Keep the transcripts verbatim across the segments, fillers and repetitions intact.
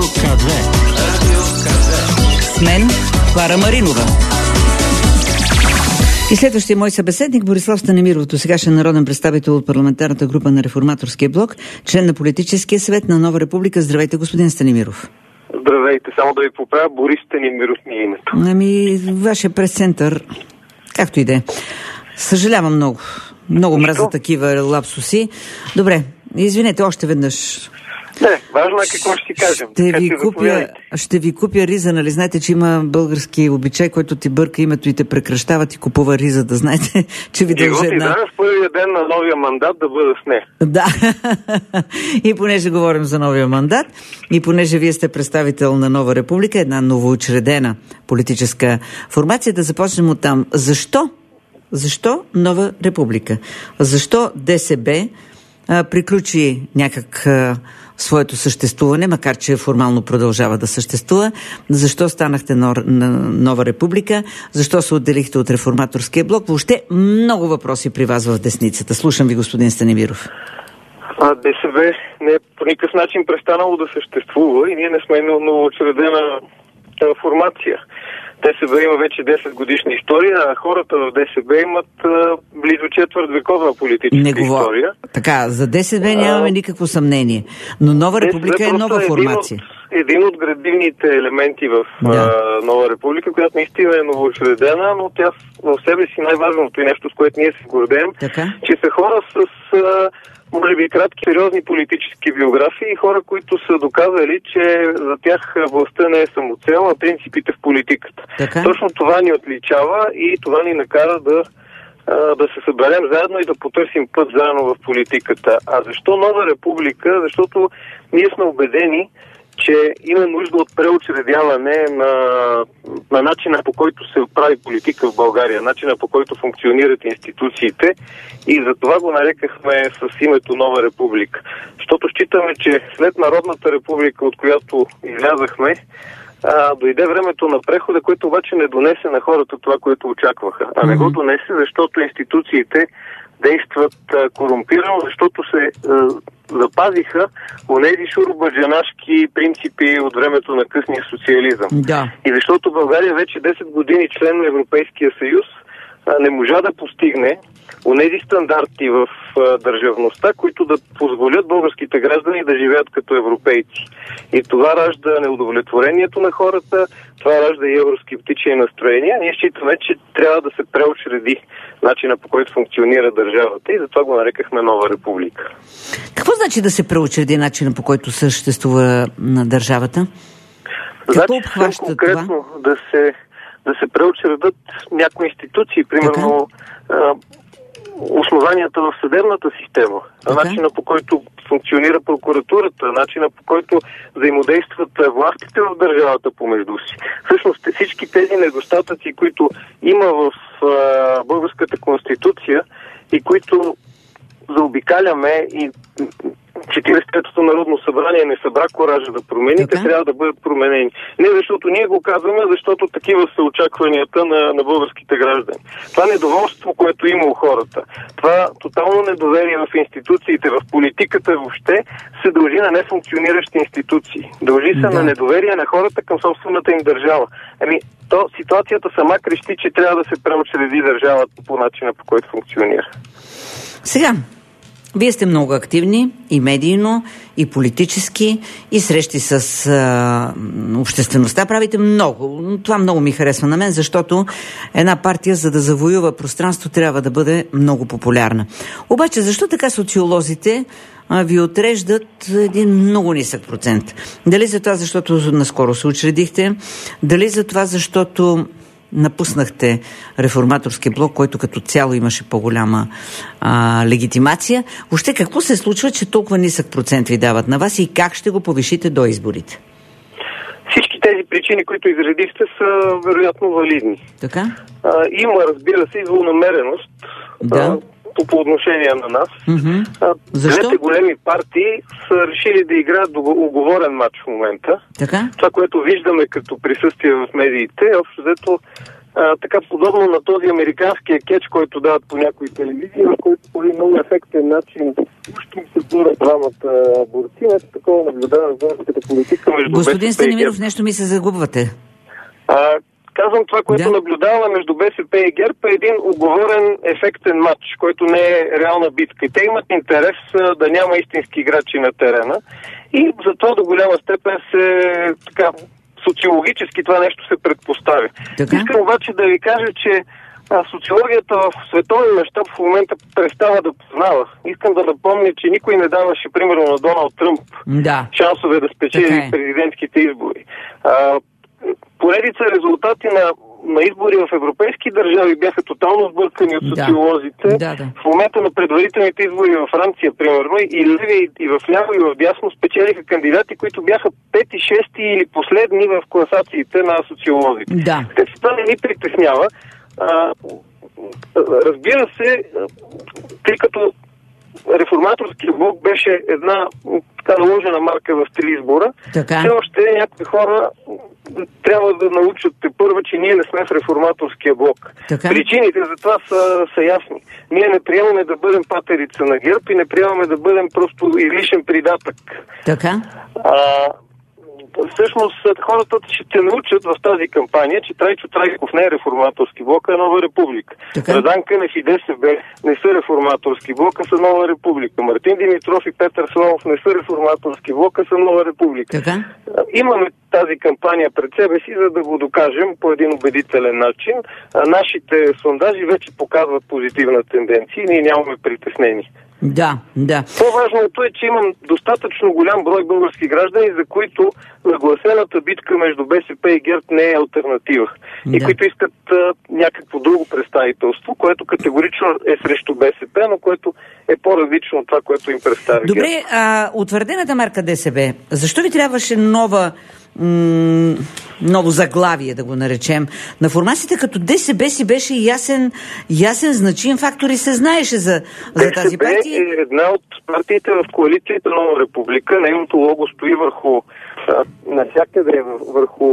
ка две. Радио ка две. С мен Клара Маринова. И следващия мой събеседник Борислав Станимиров, досегашен народен представител от парламентарната група на Реформаторския блок, член на Политическия съвет на Нова Република. Здравейте, господин Станимиров. Здравейте, само да ви поправя, Борис Станимиров ми е името. Ами, вашия прес-център, както и да е. Съжалявам много. Много мразя такива лапсуси. Добре, извинете още веднъж. Не, важно е какво ще си кажем. Ще ви, купя, ще ви купя риза, нали? Знаете, че има български обичай, който ти бърка името и те прекращава, ти купува риза, да знаете, че ви дължи една... И да, в първия ден на новия мандат да бъда с нея. Да. И понеже говорим за новия мандат, и понеже вие сте представител на Нова Република, една новоучредена политическа формация, да започнем от там. Защо? Защо Нова Република? Защо ДСБ а, приключи някак а, своето съществуване, макар че формално продължава да съществува? Защо станахте нор, на Нова Република? Защо се отделихте от Реформаторския блок? Въобще много въпроси при вас в десницата. Слушам ви, господин Станимиров. А, ДСБ не е по никакъв начин престанало да съществува и ние не сме новоучредена формация. ДСБ има вече десет годишна история, а хората в ДСБ имат а, близо четвърт вековна политическа не говор... история. Така, за ДСБ нямаме никакво съмнение. Но Нова Република е нова формация. Един от, един от градивните елементи в да. а, Нова Република, която наистина е новоучредена, но тя в себе си най-важното и нещо, с което ние се гордеем, така? Че са хора с... А, може би кратки, сериозни политически биографии и хора, които са доказали, че за тях властта не е самоцел, а принципите в политиката. Така? Точно това ни отличава и това ни накара да, да се съберем заедно и да потърсим път заедно в политиката. А защо Нова Република? Защото ние сме убедени, че има нужда от преучредяване на, на начина, по който се прави политика в България, начина, по който функционират институциите, и за това го нарекахме с името Нова Република. Защото считаме, че след Народната република, от която излязахме, а, дойде времето на прехода, което обаче не донесе на хората това, което очакваха. А не го донесе, защото институциите действат а, корумпирано, защото се а, запазиха онези шурбаджанашки принципи от времето на късния социализъм. Да. И защото България вече десет години член на Европейския съюз а, не можа да постигне онези стандарти в а, държавността, които да позволят българските граждани да живеят като европейци. И това ражда неудовлетворението на хората, това ражда и евроскептични настроения. Ние считаме, че трябва да се преучреди начина, по който функционира държавата, и затова го нарекахме Нова Република. Какво значи да се преучреди начина, по който съществува на държавата? Какво значи, обхваща конкретно това? Да се, да се преучредят някои институции, примерно а, основанията в съдебната система, така? Начина, по който функционира прокуратурата, начина, по който взаимодействат властите в държавата помежду си. Всъщност всички тези недостатъци, които има в а, българската конституция и които заобикаляме, и четиридесет и третото Народно събрание не събра коража да промени, те трябва да бъдат променени. Не защото ние го казваме, защото такива са очакванията на, на българските граждани. Това недоволство, което има у хората, това тотално недоверие в институциите, в политиката въобще, се дължи на нефункциониращи институции. Дължи се да. на недоверие на хората към собствената им държава. Ами, то ситуацията сама крещи, че трябва да се преучреди държавата по начина, по който функционира. Сега, вие сте много активни и медийно, и политически, и срещи с а, обществеността. Правите много. Това много ми харесва на мен, защото една партия, за да завоюва пространство, трябва да бъде много популярна. Обаче, защо така социолозите а, ви отреждат един много нисък процент? Дали за това, защото наскоро се учредихте? Дали за това, защото напуснахте Реформаторския блок, който като цяло имаше по-голяма а, легитимация? Въобще какво се случва, че толкова нисък процент ви дават на вас и как ще го повишите до изборите? Всички тези причини, които изредихте, са вероятно валидни. Така? А, има, разбира се, и злонамереност. Да. А, по, по отношение на нас. Mm-hmm. А, Защо? Двете големи партии са решили да играят уговорен матч в момента. Така? Това, което виждаме като присъствие в медиите, общо взето а, така подобно на този американския кетч, който дават по някои телевизии, в който по един много ефектен начин ще им се борят двамата борци. Нещо такова наблюдава в българската политика между Господин Станимиров, нещо ми се загубвате. А, казвам, това, което да. наблюдаваме между БСП и ГЕРБ е един оговорен ефектен матч, който не е реална битка. И те имат интерес а, да няма истински играчи на терена. И затова до голяма степен се така социологически това нещо се предпоставя. Така? Искам обаче да ви кажа, че а, социологията в световен мащаб в момента престава да познава. Искам да напомня, че никой не даваше примерно на Доналд Тръмп да. шансове да спечели е. президентските избори. А, поредица резултати на, на избори в европейски държави бяха тотално сбъркани от социолозите. Да. Да, да. В момента на предварителните избори във Франция, примерно, и леви, и в ляво, и в дясно спечелиха кандидати, които бяха пети, шести или последни в класациите на социолозите. Да. Така че това не ни притеснява. А, разбира се, тъй като реформаторския блок беше една така наложена марка в три избора, така. Все още някои хора трябва да научат тепърва, че ние не сме в реформаторския блок. Така. Причините за това са, са ясни. Ние не приемаме да бъдем патерица на ГЕРБ и не приемаме да бъдем просто излишен придатък. Така. А, всъщност хората ще научат в тази кампания, че Трайчо Трайков не е реформаторски блок, а Нова република. Радан Кънев и ДСБ не са реформаторски блок, а са Нова република. Мартин Димитров и Петър Славов не са реформаторски блок, а са Нова република. Така? Имаме тази кампания пред себе си, за да го докажем по един убедителен начин. А нашите сондажи вече показват позитивна тенденция и ние нямаме притеснение. Да, да. По-важното е, че имам достатъчно голям брой български граждани, за които нагласената битка между БСП и ГЕРБ не е алтернатива. Да. И които искат а, някакво друго представителство, което категорично е срещу БСП, но което е по-различно от това, което им представя. Добре, а, утвърдената марка ДСБ, защо ви трябваше нова м- ново заглавие, да го наречем, на формацията, като ДСБ си беше ясен, ясен значим фактор и се знаеше за, за тази партия? ДСБ е една от партиите в коалицията Нова република. Нейното лого стои върху а, навсякъде върху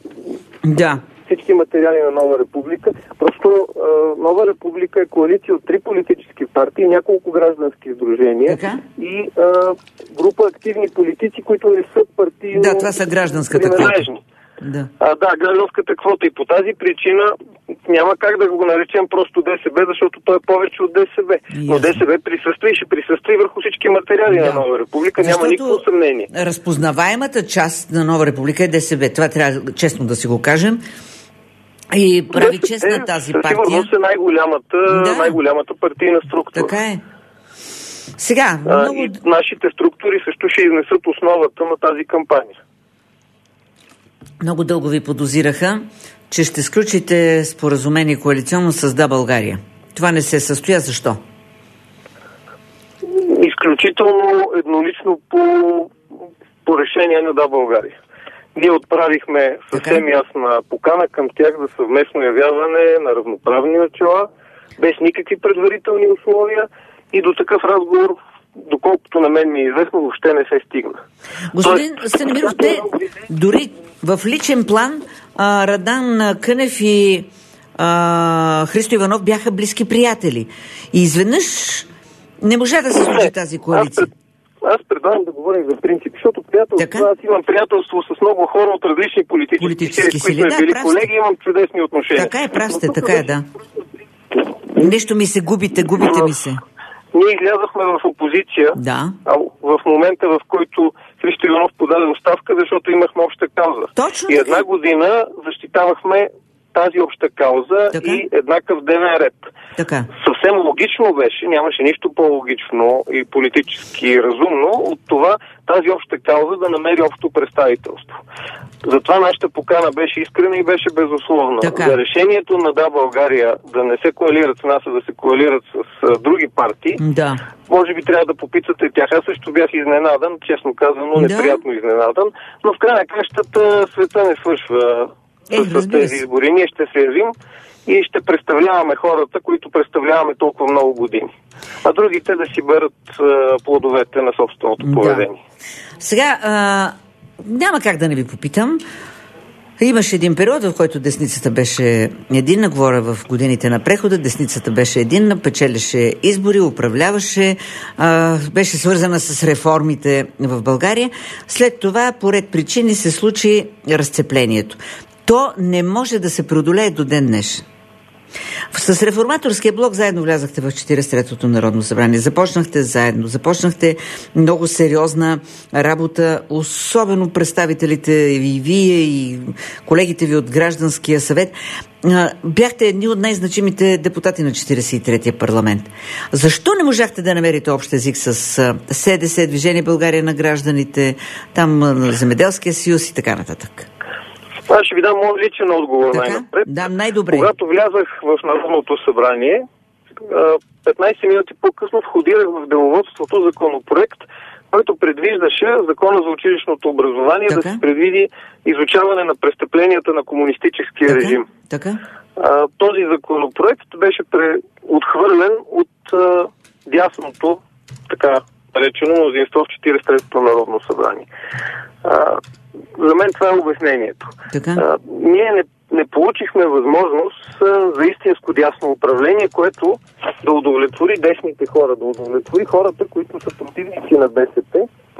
да. всички материали на Нова република. Просто а, Нова република е коалиция от три политически партии, няколко граждански сдружения така? И а, група активни политици, които не са партийно. Да, това са гражданската квота. Да. А, да, гражданската квота. И по тази причина няма как да го наречем просто ДСБ, защото той е повече от ДСБ. Но ДСБ присъства и ще присъства и върху всички материали да. на Нова република. Защото няма никакво съмнение. Разпознаваемата част на Нова република е ДСБ. Това трябва честно да си го кажем. И прави ДСБ, чест на тази партия. Сигурно е най-голямата, да. най-голямата партийна структура. Така е. Сега, а, много... и нашите структури също ще изнесат основата на тази кампания. Много дълго ви подозираха, че ще сключите споразумение коалиционно с Да, България. Това не се състоя. Защо? Изключително еднолично по, по решение на Да, България. Ние отправихме съвсем ясна покана към тях за съвместно явяване на равноправни начала, без никакви предварителни условия и до такъв разговор, доколкото на мен ми е известно, въобще не се стигна. Господин Станимиров, те дори в личен план а, Радан Кънев и а, Христо Иванов бяха близки приятели. И изведнъж не можа да се случи тази коалиция. Аз, аз предлагам да говорим за принцип, защото приятелство, аз имам приятелство с много хора от различни политически, политически сили, които сме били да, колеги, имам чудесни отношения. Така е, прав сте, така е, да. Нещо ми се губите, губите ми се. Ние излязахме в опозиция, да. а в момента, в който Христо Иванов подаде оставка, защото имахме обща кауза. Точно и една година защитавахме тази обща кауза така? И еднакъв дневен ред. Така. Съвсем логично беше, нямаше нищо по-логично и политически разумно от това тази обща кауза да намери общо представителство. Затова нашата покана беше искрена и беше безусловна. Така. За решението на Да, България да не се коалират с нас, а да се коалират с, с други партии, да. Може би трябва да попитате тях. Аз също бях изненадан, честно казано, да. неприятно изненадан, но в край на кращата света не свършва е, с, с тези избори. Ние ще се явим и ще представляваме хората, които представляваме толкова много години. А другите да си берат а, плодовете на собственото поведение. Да. Сега, а, няма как да не ви попитам. Имаше един период, в който десницата беше единна, говоря в годините на прехода, десницата беше единна, печелеше избори, управляваше, а, беше свързана с реформите в България. След това, по ред причини, се случи разцеплението. То не може да се преодолее до ден днешен. С Реформаторския блок заедно влязахте в четиридесет и третото Народно събрание. Започнахте заедно. Започнахте много сериозна работа, особено представителите и вие, и колегите ви от Гражданския съвет. Бяхте едни от най-значимите депутати на четиридесет и третия парламент. Защо не можахте да намерите общ език с СДС, Движение България на гражданите, там Земеделския съюз и така нататък? Аз ще ви дам моят личен отговор най-напред. Да, най-добре. Когато влязах в Народното събрание, петнайсет минути по-късно входирах в деловодството законопроект, който предвиждаше Закона за училищното образование така? Да се предвиди изучаване на престъпленията на комунистическия така? Режим. Така? А, този законопроект беше пре... отхвърлен от а, дясното, така речено, мнозинство в четиридесет и третото Народно събрание. А, за мен това е обяснението. А, ние не, не получихме възможност а, за истинско дясно управление, което да удовлетвори десните хора, да удовлетвори хората, които са противници на БСП,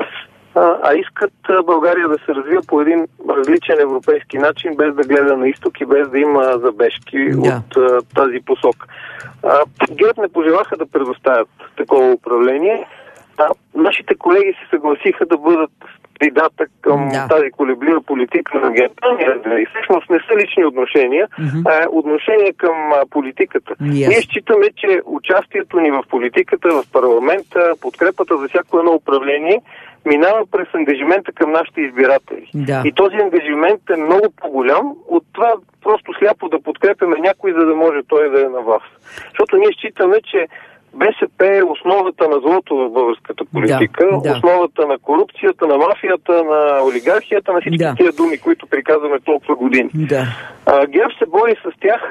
а, а искат а, България да се развива по един различен европейски начин, без да гледа на изток и без да има забежки да. от а, тази посока. ГЕРБ не пожелаха да предоставят такова управление. А, нашите колеги се съгласиха да бъдат придатък към да. тази колеблива политика на ГЕРБ. И всъщност не са лични отношения, mm-hmm. а отношения към а, политиката. Yes. Ние считаме, че участието ни в политиката, в парламента, подкрепата за всяко едно управление минава през ангажимента към нашите избиратели. Да. И този ангажимент е много по-голям от това просто сляпо да подкрепяме някой, за да може той да е на власт. Защото ние считаме, че БСП е основата на злото в българската политика, да, да. основата на корупцията, на мафията, на олигархията, на всички да. тия думи, които приказваме толкова години. Да. А, ГЕРБ се бори с тях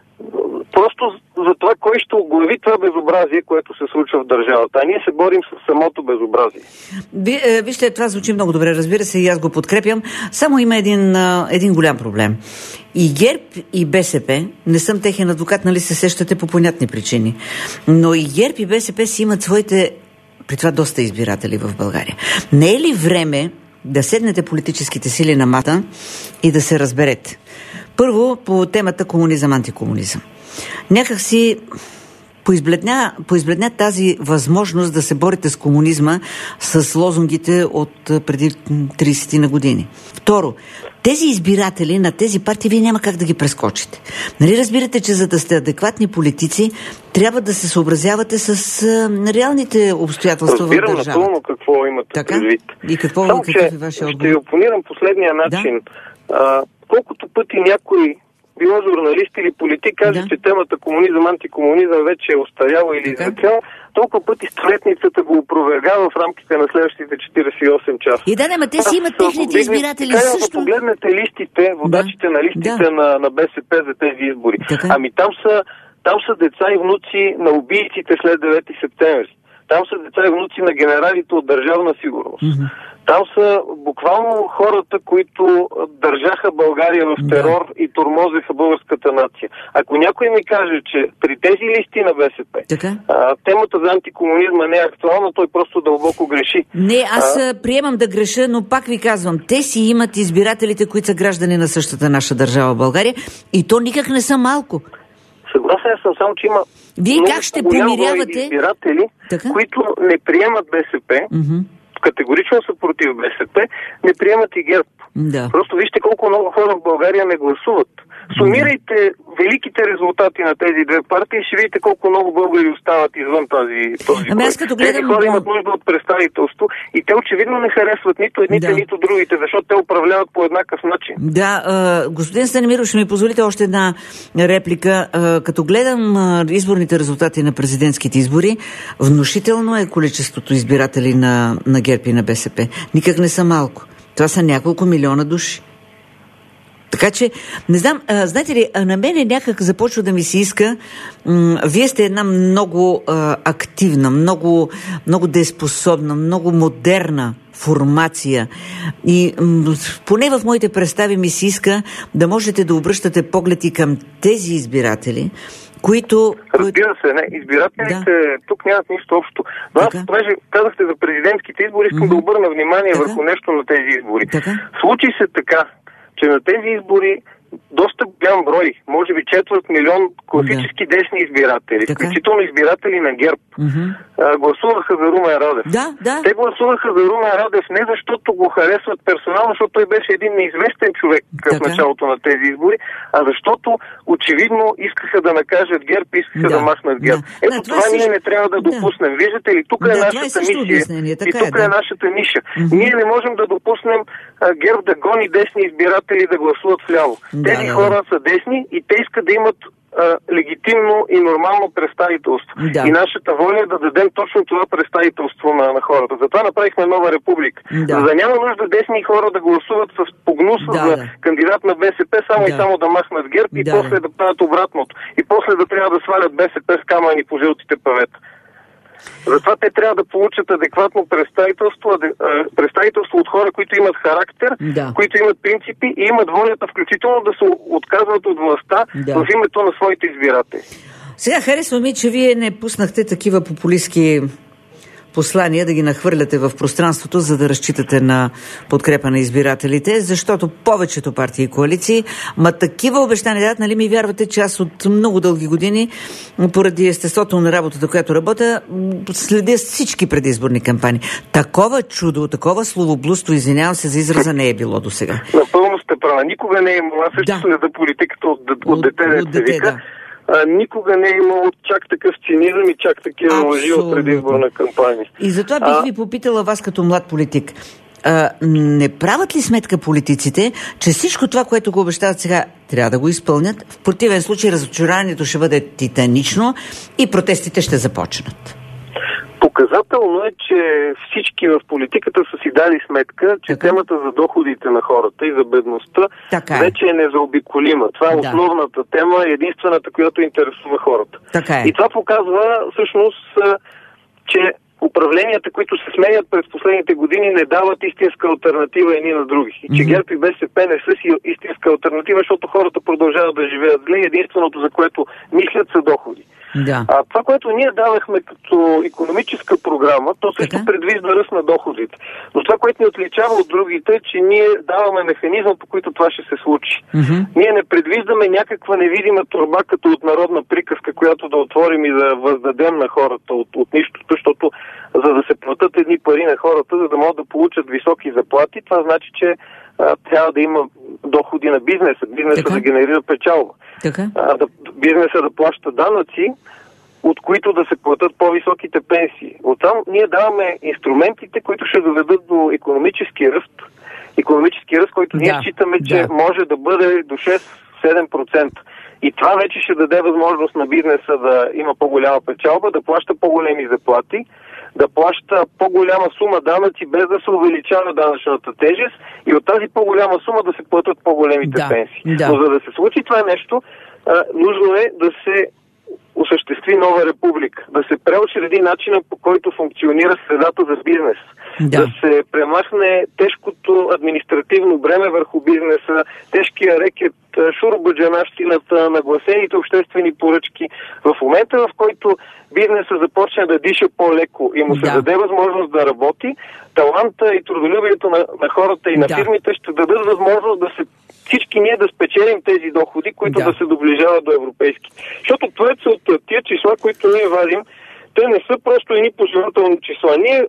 просто за това, кой ще оглави това безобразие, което се случва в държавата. А ние се борим с самото безобразие. Ви, вижте, това звучи много добре, разбира се, и аз го подкрепям. Само има един, един голям проблем. И ГЕРБ, и БСП, не съм техен адвокат, нали се сещате по понятни причини, но и ГЕРБ и БСП си имат своите, при това доста избиратели в България. Не е ли време да седнете политическите сили на мата и да се разберете? Първо, по темата комунизъм-антикомунизъм. Някак си поизбледня, поизбледня тази възможност да се борите с комунизма с лозунгите от преди трийсет на години. Второ, тези избиратели на тези партии вие няма как да ги прескочите. Нали разбирате, че за да сте адекватни политици, трябва да се съобразявате с а, реалните обстоятелства в държавата. Разбирам напълно какво имате така? предвид. И какво, Само, какъв е вашия отговор? Ще ви опонирам последния начин. Да? А, колкото пъти някой, било журналист или политик, каже, да. че темата комунизъм-антикомунизъм вече е остаряла или изречена, толкова пъти столетницата го опровергава в рамките на следващите четирийсет и осем часа. И да, да, ма те си имат техните избиратели така, също. Да погледнете листите, водачите да. на листите да. на, на БСП за тези избори. Така. Ами там са, там са деца и внуци на убийците след девети септември. Там са деца и внуци на генералите от Държавна сигурност. Mm-hmm. Там са буквално хората, които държаха България в терор да. и тормозеха българската нация. Ако някой ми каже, че при тези листи на БСП а, темата за антикомунизма не е актуална, той просто дълбоко греши. Не, аз а... приемам да греша, но пак ви казвам, те си имат избирателите, които са граждани на същата наша държава България, и то никак не са малко. Съгласен съм, само че има Вие как ще помирявате избиратели, така? които не приемат БСП, mm-hmm. категорично са против БСП, не приемат и ГЕРБ. Да. Просто вижте колко много хора в България не гласуват. Сумирайте да. великите резултати на тези две партии и ще видите колко много българи остават извън тази, този ами аз като гледам... Тези хора имат нужда от представителство и те очевидно не харесват нито едните, да. нито другите, защото те управляват по еднакъв начин. Да, а, господин Станимиров, ще ми позволите още една реплика. А, като гледам а, изборните резултати на президентските избори, внушително е количеството избиратели на, на ГЕРБ и на БСП. Никак не са малко. Това са няколко милиона души. Така че, не знам, а, знаете ли, на мене някак започва да ми се иска, м- вие сте една много а, активна, много, много дееспособна, много модерна формация и м- поне в моите представи ми се иска да можете да обръщате поглед и към тези избиратели, които... Разбира се, не, избирателите да. Тук нямат нищо общо. Но аз, понеже казахте за президентските избори, искам mm-hmm. да обърна внимание така? върху нещо на тези избори. Така? Случи се така, че на тези избори доста голям брой, може би четвърт милион класически да. десни избиратели, така? Включително избиратели на ГЕРБ, mm-hmm. а, гласуваха за Румен Радев. Да, да. Те гласуваха за Румен Радев не защото го харесват персонално, защото той беше един неизвестен човек така? в началото на тези избори, а защото очевидно искаха да накажат ГЕРБ, искаха да, да махнат ГЕРБ. Да. Ето да, това, това ние не трябва да допуснем. Да. Виждате ли, тук да, е нашата е мисия и тук е, да. е нашата ниша. Mm-hmm. Ние не можем да допуснем а, ГЕРБ да гони десни избиратели да гласуват вляво. Тези да, хора да. са десни и те искат да имат а, легитимно и нормално представителство. Да. И нашата воля е да дадем точно това представителство на, на хората. Затова направихме нова република. Да. За да няма нужда десни хора да гласуват с погнуса да, за да. кандидат на БСП, само да. и само да махнат ГЕРБ и да, после да. да правят обратното. И после да трябва да свалят БСП с камъни по жълтите павета. Затова те трябва да получат адекватно представителство, представителство от хора, които имат характер, да. които имат принципи и имат волята включително да се отказват от властта да. в името на своите избиратели. Сега харесва ми, че вие не пуснахте такива популистски послания да ги нахвърляте в пространството, за да разчитате на подкрепа на избирателите, защото повечето партии и коалиции, ма такива обещания дадат, нали ми вярвате, че аз от много дълги години, поради естеството на работата, която работя, следя всички предизборни кампании. Такова чудо, такова словоблудство, извинявам се за израза, не е било до сега. Напълно сте права. Никога не е имало. Аз също да. следа политиката от, от, от дете, от дете, вика. Да. А, никога не е имало чак такъв цинизъм и чак такива лъжи от предизборна кампания. И затова бих а... ви попитала вас като млад политик. А, не правят ли сметка политиците, че всичко това, което го обещават сега, трябва да го изпълнят? В противен случай разочарованието ще бъде титанично и протестите ще започнат. Показателно е, че всички в политиката са си дали сметка, че така? темата за доходите на хората и за бедността така е. вече е незаобиколима. Това е да. основната тема и единствената, която интересува хората. Така е. И това показва всъщност, че управленията, които се сменят през последните години, не дават истинска алтернатива едни на други. И че mm-hmm. ГЕРБ и БСП не са си истинска алтернатива, защото хората продължават да живеят зле. Единственото, за което мислят, са доходи. Да. А това, което ние давахме като икономическа програма, то също така? предвижда ръст на доходите. Но това, което ни отличава от другите, е, че ние даваме механизъм, по който това ще се случи. Mm-hmm. Ние не предвиждаме някаква невидима торба, като от народна приказка, която да отворим и да въздадем на хората от, от нищото, защото за да се платят едни пари на хората, за да могат да получат високи заплати, това значи, че а, трябва да има доходи на бизнеса. Бизнеса така? да генерира печалба. Така? А, да, бизнеса да плаща данъци, от които да се платят по-високите пенсии. Оттам ние даваме инструментите, които ще доведат до икономически ръст. Икономически ръст, който да, ние считаме, че да. може да бъде до шест-седем процента. И това вече ще даде възможност на бизнеса да има по-голяма печалба, да плаща по-големи заплати, да плаща по-голяма сума данъци, без да се увеличава данъчната тежест и от тази по-голяма сума да се платят по-големите да, пенсии. Да. Но за да се случи това нещо, а, нужно е да се осъществи нова република, да се преочреди начина, по който функционира средата за бизнес, да. да се премахне тежкото административно бреме върху бизнеса, тежкия рекет, шуробаджанащината, нагласените обществени поръчки. В момента, в който бизнеса започне да диша по-леко и му се да. даде възможност да работи, таланта и трудолюбието на, на хората и на да. фирмите ще дадат възможност да се всички ние да спечелим тези доходи, които да, да се доближават до европейски. Защото това е от тия числа, които ние вадим, те не са просто едни пожелателни числа. Ние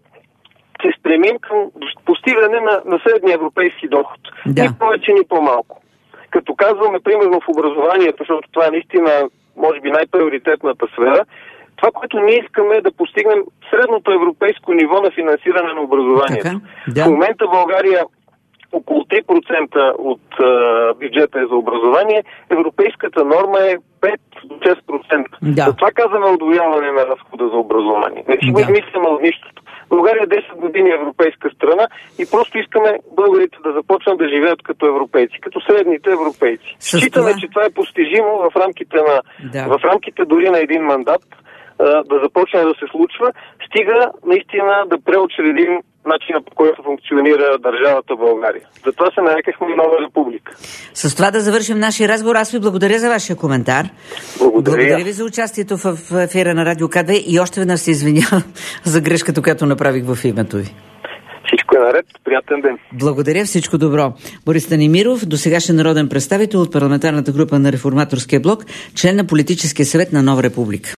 се стремим към постигане на, на средния европейски доход. Да. Ни повече, ни по-малко. Като казваме, примерно в образованието, защото това е наистина, може би, най-приоритетната сфера, това, което ние искаме е да постигнем средното европейско ниво на финансиране на образованието. Да. В момента в България около три процента от а, бюджета е за образование, европейската норма е пет до шест процента. Да. Затова казваме удвояване на разхода за образование. Не си го измисляме от нищото. България е десет години европейска страна и просто искаме българите да започнат да живеят като европейци, като средните европейци. Считаме, това... че това е постижимо в рамките, на, да. в рамките дори на един мандат да започне да се случва, стига наистина да преочредим начина, по който функционира държавата България. Затова се нарекахме Нова република. С това да завършим нашия разговор. Аз ви благодаря за вашия коментар. Благодаря. Благодаря ви за участието в ефира на Радио К две и още веднъж се извинявам за грешката, която направих в името ви. Всичко е наред. Приятен ден. Благодаря. Всичко добро. Борис Станимиров, досегашен народен представител от парламентарната група на Реформаторския блок, член на Политическия съвет на Нова република.